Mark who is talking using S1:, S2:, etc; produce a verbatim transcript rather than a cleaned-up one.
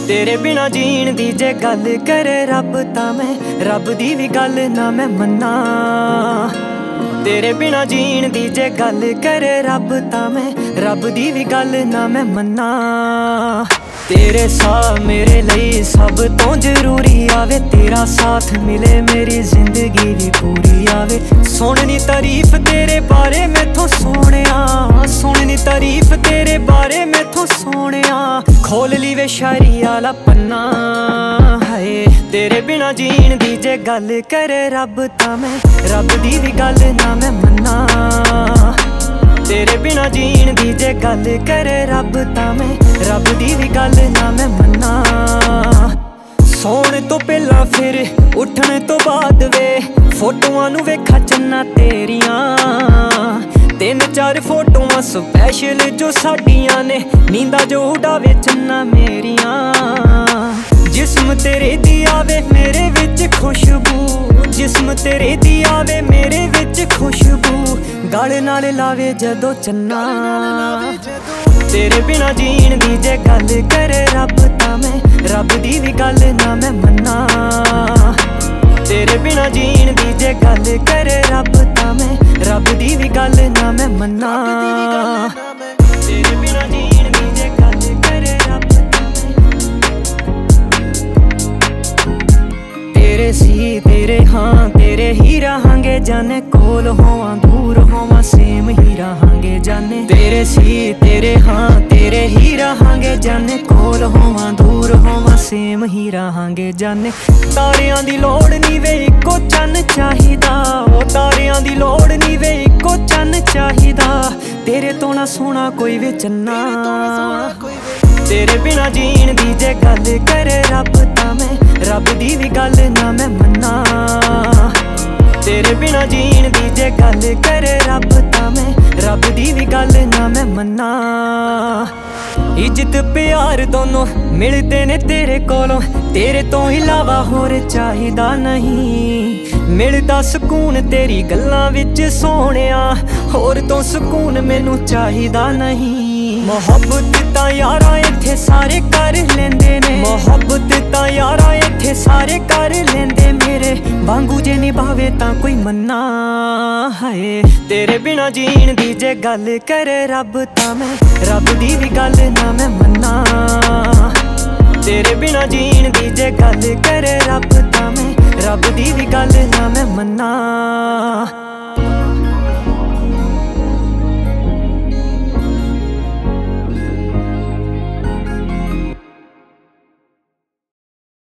S1: तेरे बिना जीण दी जे गल करे रब तां मैं रब दी भी गल ना मैं मन्ना। तेरे बिना जीण दी जे गल करे रब तां मैं रब दी भी गल ना मैं मन्ना। तेरे साथ मेरे लिए सब तो जरूरी आवे, तेरा साथ मिले मेरी जिंदगी भी पूरी आवे। सुननी तारीफ तेरे बारे मैथों सोहणिया, सुननी तारीफ तेरे बारे मैथों सोहणिया। खोल ली वे शायरी आला पन्ना हाय। तेरे बिना जीण दी जे गल करे रब तां मैं रब दी भी गल ना मैं मन्ना। तेरे बिना जीण दी जे गल करे रब तां मैं रब दी भी गल ना मैं मन्ना। सौण तो पहला फिर उठण तो बाद वे फोटोआं नूं वेखा चन्ना तेरियां। तीन चार फोटोआं स्पैशल जो साडियां ने, नींदा जो उड़ावे चन्ना मेरियां। जिस्म तेरे दी आवे मेरे विच खुशबू, जिस्म तेरे दी आवे मेरे विच खुशबू। गल नाल लावे जदों चन्ना। तेरे बिना जीण दी जे गल करे रब तां मैं रब दी भी गल ना मैं मन्ना। तेरे बिना जीण दी जे गल करे रब तां मैं रब दी भी गल ना मैं मन्ना। तेरे बिना जीण दी जे गल करे रब तां मैं तेरे सी तेरे हाँ तेरे ही रहांगे जाने। कोल होवां दूर होवां सेम ही रहांगे जाने। तेरे सी तेरे हाँ तेरे ही रहांगे जाने। कोल होवां दूर होवां सेम ही रहांगे जाने। तारियां दी लोड़ नी वे इक्को चन्न चाहिदा, ओ तारियां दी लोड़ नी वे इक्को चन्न चाहिदा। तेरे तो ना सोना कोई वे चन्ना। तेरे बिना जीण दी जे गल करे रब तां मैं रब दी भी गल ना मैं मन्ना। तेरे बिना जीण दी जे गल करे रब तां मैं रब दी भी गल ना मैं मन्ना। इज्जत प्यार दोनों मिलदे ने तेरे कोलों, तेरे तो इलावा होर चाहिदा नहीं। मिलदा सुकून तेरी गल्लां विच सोहणिया, होर तो सुकून मैनू चाहिदा नहीं। मोहब्बत तां यारां इत्थे सारे कर लेंदे ने, मोहब्बत तां यारां इत्थे सारे कर लेंदे मेरे। वांगू जे निभावे तां कोई मन्ना हाय। तेरे बिना जीण दी जे गल करे रब तां मैं रब दी भी गल ना मैं मन्ना। तेरे बिना जीण दी जे गल करे रब तां मैं रब दी भी गल ना मैं मन्ना।